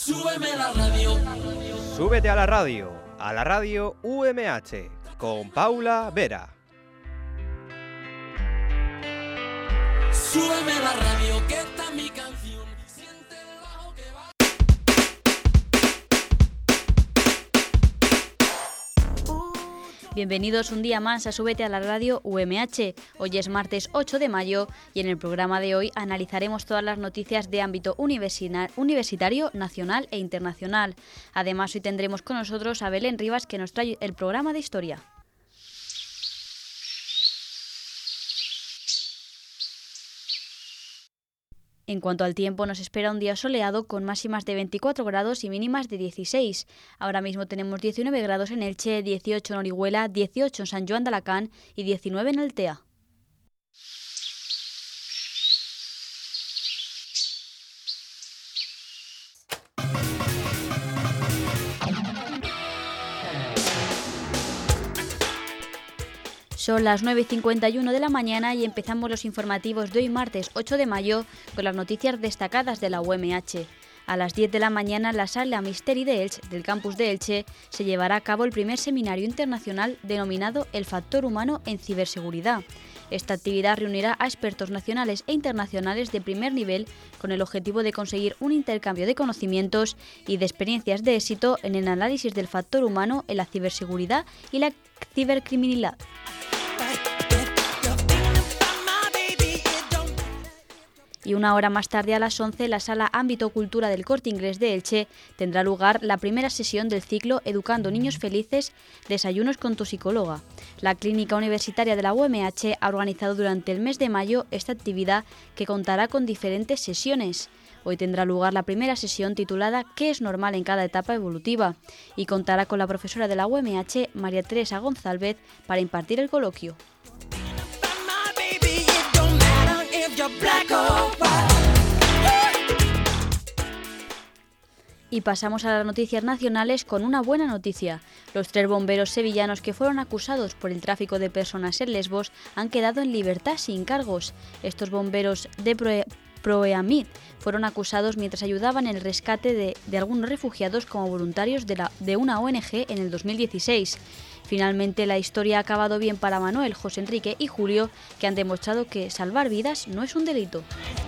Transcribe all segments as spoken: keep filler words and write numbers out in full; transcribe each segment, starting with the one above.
Súbeme la radio. Súbete a la radio, a la radio U M H, con Paula Vera. Súbeme la radio, que esta es mi canción. Siente el bajo que va. Bienvenidos un día más a Súbete a la radio U M H. Hoy es martes ocho de mayo y en el programa de hoy analizaremos todas las noticias de ámbito universitario, nacional e internacional. Además, hoy tendremos con nosotros a Belén Rivas, que nos trae el programa de historia. En cuanto al tiempo, nos espera un día soleado con máximas de veinticuatro grados y mínimas de dieciséis. Ahora mismo tenemos diecinueve grados en Elche, dieciocho en Orihuela, dieciocho en San Joan de Alacant y diecinueve en Altea. Son las nueve y cincuenta y uno de la mañana y empezamos los informativos de hoy martes ocho de mayo con las noticias destacadas de la U M H. A las diez de la mañana en la sala Misteri de Elche del campus de Elche se llevará a cabo el primer seminario internacional denominado El factor humano en ciberseguridad. Esta actividad reunirá a expertos nacionales e internacionales de primer nivel con el objetivo de conseguir un intercambio de conocimientos y de experiencias de éxito en el análisis del factor humano en la ciberseguridad y la cibercriminalidad. Y una hora más tarde, a las once, la sala Ámbito Cultura del Corte Inglés de Elche tendrá lugar la primera sesión del ciclo Educando Niños Felices, Desayunos con tu psicóloga. La Clínica Universitaria de la U M H ha organizado durante el mes de mayo esta actividad que contará con diferentes sesiones. Hoy tendrá lugar la primera sesión titulada ¿Qué es normal en cada etapa evolutiva? Y contará con la profesora de la U M H, María Teresa González, para impartir el coloquio. Y pasamos a las noticias nacionales con una buena noticia. Los tres bomberos sevillanos que fueron acusados por el tráfico de personas en Lesbos han quedado en libertad sin cargos. Estos bomberos de Pro Proeamid fueron acusados mientras ayudaban en el rescate de, de algunos refugiados como voluntarios de, la, de una O N G en el dos mil dieciséis. Finalmente, la historia ha acabado bien para Manuel, José Enrique y Julio, que han demostrado que salvar vidas no es un delito.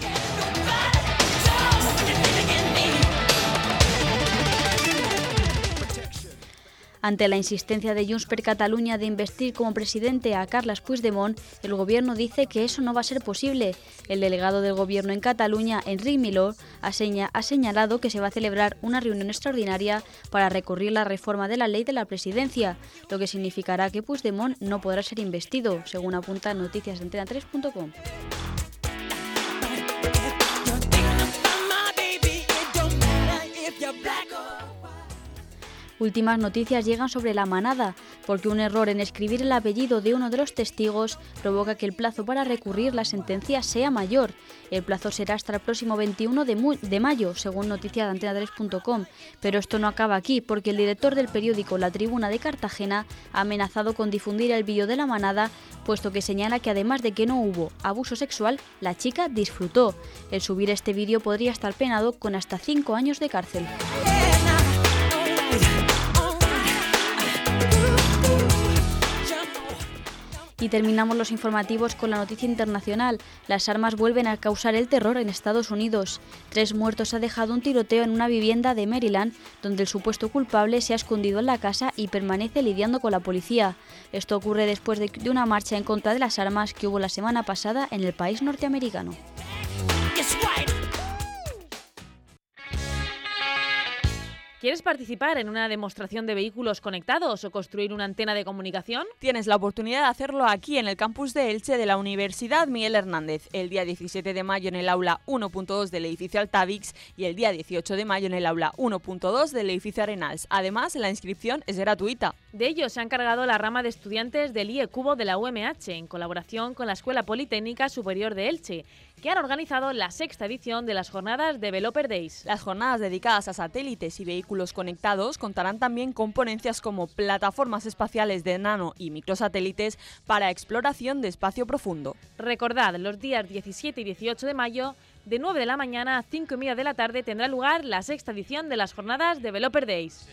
Ante la insistencia de Junts per Catalunya de investir como presidente a Carles Puigdemont, el gobierno dice que eso no va a ser posible. El delegado del gobierno en Cataluña, Enric Miló, ha, seña, ha señalado que se va a celebrar una reunión extraordinaria para recurrir la reforma de la ley de la presidencia, lo que significará que Puigdemont no podrá ser investido, según apuntan noticias de antena tres punto com. Últimas noticias llegan sobre La Manada, porque un error en escribir el apellido de uno de los testigos provoca que el plazo para recurrir la sentencia sea mayor. El plazo será hasta el próximo veintiuno de mayo, según noticias de antena tres punto com. Pero esto no acaba aquí, porque el director del periódico La Tribuna de Cartagena ha amenazado con difundir el vídeo de La Manada, puesto que señala que además de que no hubo abuso sexual, la chica disfrutó. El subir este vídeo podría estar penado con hasta cinco años de cárcel. Y terminamos los informativos con la noticia internacional. Las armas vuelven a causar el terror en Estados Unidos. Tres muertos ha dejado un tiroteo en una vivienda de Maryland, donde el supuesto culpable se ha escondido en la casa y permanece lidiando con la policía. Esto ocurre después de una marcha en contra de las armas que hubo la semana pasada en el país norteamericano. ¿Quieres participar en una demostración de vehículos conectados o construir una antena de comunicación? Tienes la oportunidad de hacerlo aquí en el campus de Elche de la Universidad Miguel Hernández, el día diecisiete de mayo en el aula uno punto dos del edificio Altavix y el día dieciocho de mayo en el aula uno punto dos del edificio Arenals. Además, la inscripción es gratuita. De ello se ha encargado la rama de estudiantes del I E Cubo de la U M H, en colaboración con la Escuela Politécnica Superior de Elche, que han organizado la sexta edición de las jornadas Developer Days. Las jornadas dedicadas a satélites y vehículos conectados contarán también con ponencias como plataformas espaciales de nano y microsatélites para exploración de espacio profundo. Recordad, los días diecisiete y dieciocho de mayo De nueve de la mañana a cinco y media de la tarde tendrá lugar la sexta edición de las jornadas Developer Days.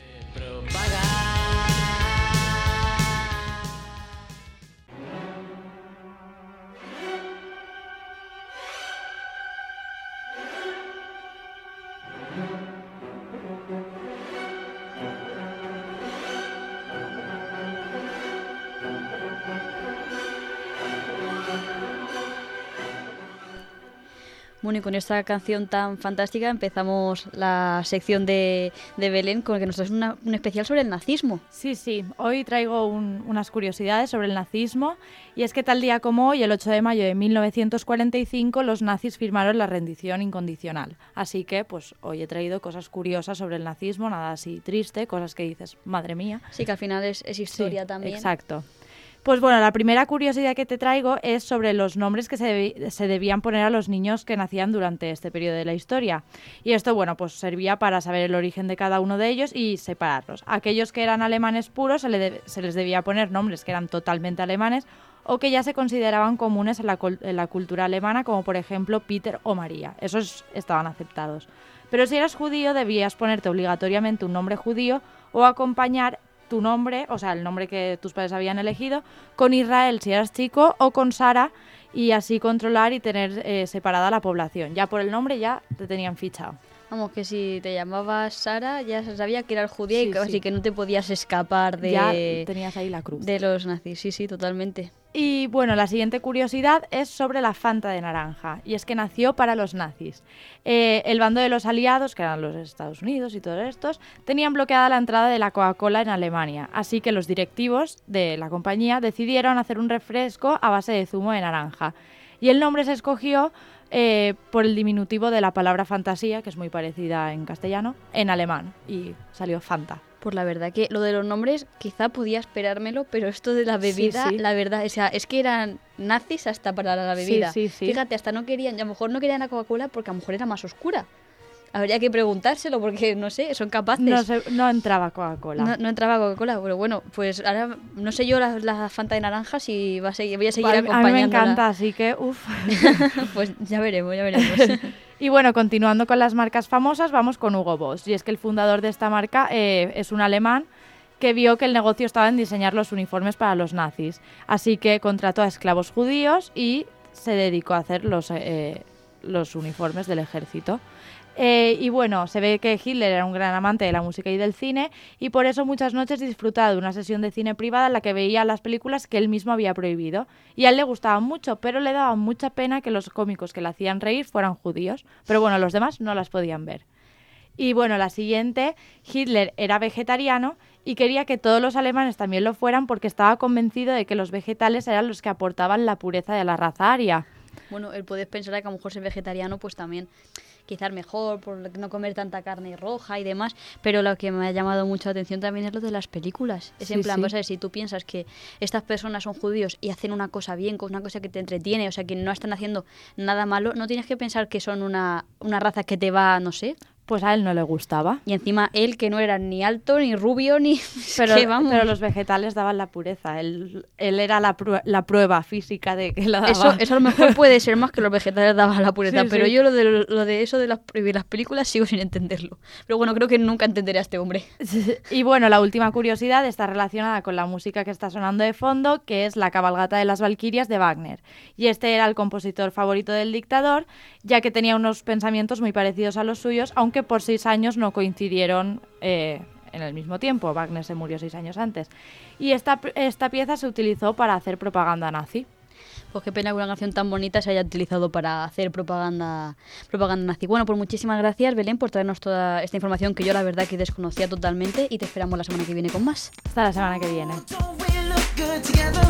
Bueno, y con esta canción tan fantástica empezamos la sección de, de Belén, con el que nos traes una, un especial sobre el nazismo. Sí, sí. Hoy traigo un, unas curiosidades sobre el nazismo, y es que tal día como hoy, el ocho de mayo de mil novecientos cuarenta y cinco, los nazis firmaron la rendición incondicional. Así que, pues, hoy he traído cosas curiosas sobre el nazismo, nada así triste, cosas que dices, madre mía. Sí, que al final es, es historia Sí, también. Exacto. Pues bueno, la primera curiosidad que te traigo es sobre los nombres que se, debi- se debían poner a los niños que nacían durante este periodo de la historia. Y esto, bueno, pues servía para saber el origen de cada uno de ellos y separarlos. Aquellos que eran alemanes puros se, le de- se les debía poner nombres que eran totalmente alemanes o que ya se consideraban comunes en la, col- en la cultura alemana, como por ejemplo Peter o María. Esos estaban aceptados. Pero si eras judío, debías ponerte obligatoriamente un nombre judío o acompañar tu nombre, o sea, el nombre que tus padres habían elegido, con Israel si eras chico o con Sara, y así controlar y tener eh, separada la población. Ya por el nombre ya te tenían fichado. Vamos, que si te llamabas Sara ya se sabía que eras judía, Sí, y que- así sí. que no te podías escapar de, Ya tenías ahí la cruz. de los nazis. Sí, sí, totalmente. Y bueno, la siguiente curiosidad es sobre la Fanta de naranja, y es que nació para los nazis. Eh, el bando de los aliados, que eran los Estados Unidos y todos estos, tenían bloqueada la entrada de la Coca-Cola en Alemania, así que los directivos de la compañía decidieron hacer un refresco a base de zumo de naranja. Y el nombre se escogió eh, por el diminutivo de la palabra fantasía, que es muy parecida en castellano, en alemán, y salió Fanta. Pues la verdad que lo de los nombres quizá podía esperármelo, pero esto de la bebida, sí. la verdad, o sea, es que eran nazis hasta para la bebida. Sí, sí, sí. Fíjate, hasta no querían, a lo mejor no querían la Coca-Cola porque a lo mejor era más oscura. Habría que preguntárselo porque, no sé, son capaces. No, se- no entraba Coca-Cola. No, no entraba Coca-Cola, pero bueno, pues ahora no sé yo la, la Fanta de naranja si va a seguir, voy a seguir a, acompañándola. a mí me encanta, así que uff. Pues ya veremos, ya veremos. Y bueno, continuando con las marcas famosas, vamos con Hugo Boss. Y es que el fundador de esta marca eh, es un alemán que vio que el negocio estaba en diseñar los uniformes para los nazis. Así que contrató a esclavos judíos y se dedicó a hacer los, eh, los uniformes del ejército. Eh, y bueno, se ve que Hitler era un gran amante de la música y del cine, y por eso muchas noches disfrutaba de una sesión de cine privada en la que veía las películas que él mismo había prohibido. Y a él le gustaban mucho, pero le daba mucha pena que los cómicos que le hacían reír fueran judíos. Pero bueno, los demás no las podían ver. Y bueno, la siguiente, Hitler era vegetariano y quería que todos los alemanes también lo fueran porque estaba convencido de que los vegetales eran los que aportaban la pureza de la raza aria. Bueno, el poder pensar que a lo mejor ser vegetariano pues también quizás mejor por no comer tanta carne roja y demás, pero lo que me ha llamado mucho la atención también es lo de las películas. Es Sí, en plan, sí. o sea, si tú piensas que estas personas son judíos y hacen una cosa bien, con una cosa que te entretiene, o sea, que no están haciendo nada malo, no tienes que pensar que son una, una raza que te va, no sé. Pues a él no le gustaba. Y encima él, que no era ni alto, ni rubio, ni... Pero, que vamos. pero los vegetales daban la pureza. Él, él era la, prue- la prueba física de que la daba. Eso, eso a lo mejor puede ser más que los vegetales daban la pureza, Sí, pero sí. yo lo de, lo de eso de las, de las películas sigo sin entenderlo. Pero bueno, creo que nunca entenderé a este hombre. Y bueno, la última curiosidad está relacionada con la música que está sonando de fondo, que es la cabalgata de las Valquirias de Wagner. Y este era el compositor favorito del dictador, ya que tenía unos pensamientos muy parecidos a los suyos, aunque por seis años no coincidieron eh, en el mismo tiempo. Wagner se murió seis años antes. Y esta, esta pieza se utilizó para hacer propaganda nazi. Pues qué pena que una canción tan bonita se haya utilizado para hacer propaganda, propaganda nazi. Bueno, pues muchísimas gracias, Belén, por traernos toda esta información que yo la verdad que desconocía totalmente, y te esperamos la semana que viene con más. Hasta la semana que viene. Don't we look good together?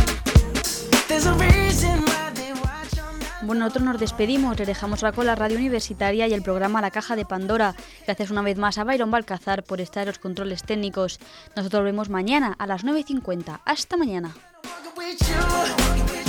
There's a reason why they watch all night. Bueno, nosotros nos despedimos, le dejamos ahora con la radio universitaria y el programa La Caja de Pandora. Gracias una vez más a Byron Balcazar por estar en los controles técnicos. Nosotros volvemos mañana a las nueve y cincuenta. Hasta mañana. Walking with you.